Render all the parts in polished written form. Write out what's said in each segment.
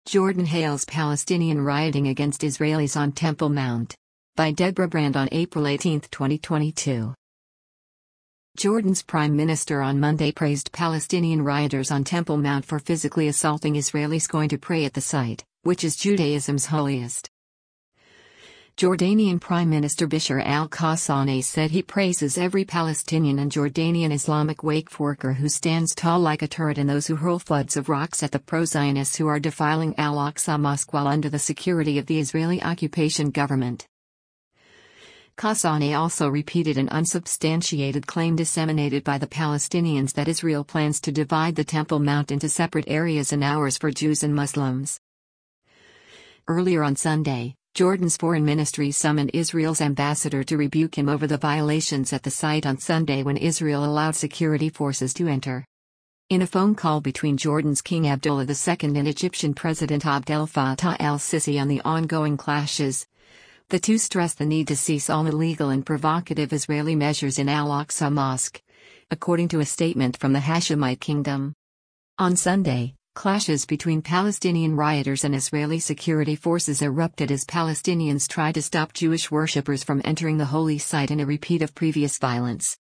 Jordan hails Palestinian rioting against Israelis on Temple Mount. By Deborah Brand on April 18, 2022. Jordan's Prime Minister on Monday praised Palestinian rioters on Temple Mount for physically assaulting Israelis going to pray at the site, which is Judaism's holiest. Jordanian Prime Minister Bashar al-Qassani said he praises every Palestinian and Jordanian Islamic waqf worker who stands tall like a turret and those who hurl floods of rocks at the pro-Zionists who are defiling Al-Aqsa Mosque while under the security of the Israeli occupation government. Qassani also repeated an unsubstantiated claim disseminated by the Palestinians that Israel plans to divide the Temple Mount into separate areas and hours for Jews and Muslims. Earlier on Sunday, Jordan's foreign ministry summoned Israel's ambassador to rebuke him over the violations at the site on Sunday when Israel allowed security forces to enter. In a phone call between Jordan's King Abdullah II and Egyptian President Abdel Fattah el-Sisi on the ongoing clashes, the two stressed the need to cease all illegal and provocative Israeli measures in Al-Aqsa Mosque, according to a statement from the Hashemite Kingdom. On Sunday, clashes between Palestinian rioters and Israeli security forces erupted as Palestinians tried to stop Jewish worshippers from entering the holy site in a repeat of previous violence.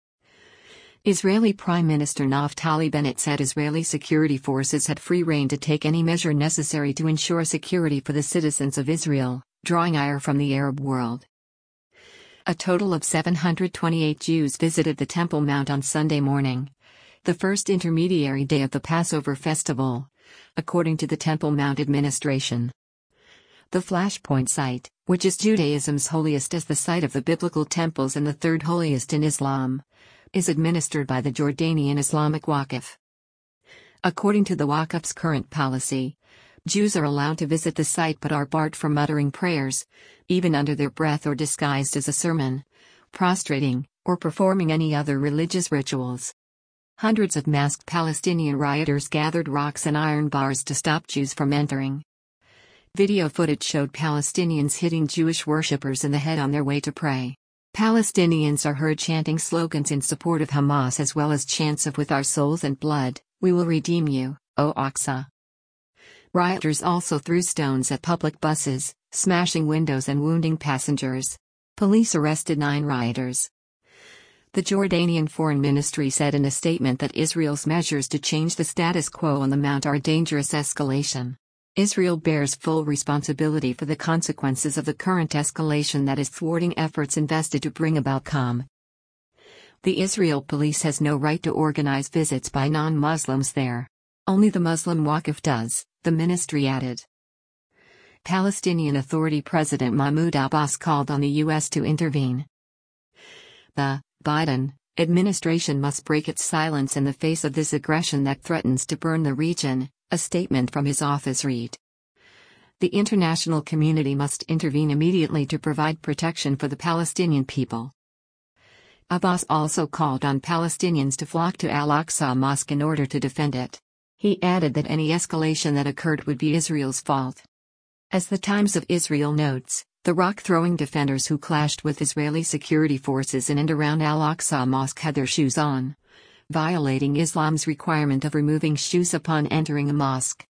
Israeli Prime Minister Naftali Bennett said Israeli security forces had free rein to take any measure necessary to ensure security for the citizens of Israel, drawing ire from the Arab world. A total of 728 Jews visited the Temple Mount on Sunday morning, the first intermediary day of the Passover festival, according to the Temple Mount administration. The Flashpoint site, which is Judaism's holiest as the site of the biblical temples and the third holiest in Islam, is administered by the Jordanian Islamic Waqf. According to the Waqf's current policy, Jews are allowed to visit the site but are barred from uttering prayers, even under their breath or disguised as a sermon, prostrating, or performing any other religious rituals. Hundreds of masked Palestinian rioters gathered rocks and iron bars to stop Jews from entering. Video footage showed Palestinians hitting Jewish worshippers in the head on their way to pray. Palestinians are heard chanting slogans in support of Hamas as well as chants of "With our souls and blood, we will redeem you, O Aqsa." Rioters also threw stones at public buses, smashing windows and wounding passengers. Police arrested 9 rioters. The Jordanian Foreign Ministry said in a statement that Israel's measures to change the status quo on the Mount are a dangerous escalation. Israel bears full responsibility for the consequences of the current escalation that is thwarting efforts invested to bring about calm. The Israel police has no right to organize visits by non-Muslims there. Only the Muslim Waqf does, the ministry added. Palestinian Authority President Mahmoud Abbas called on the U.S. to intervene. The Biden administration must break its silence in the face of this aggression that threatens to burn the region, a statement from his office read. The international community must intervene immediately to provide protection for the Palestinian people. Abbas also called on Palestinians to flock to Al-Aqsa Mosque in order to defend it. He added that any escalation that occurred would be Israel's fault. As the Times of Israel notes, the rock-throwing defenders who clashed with Israeli security forces in and around Al-Aqsa Mosque had their shoes on, violating Islam's requirement of removing shoes upon entering a mosque.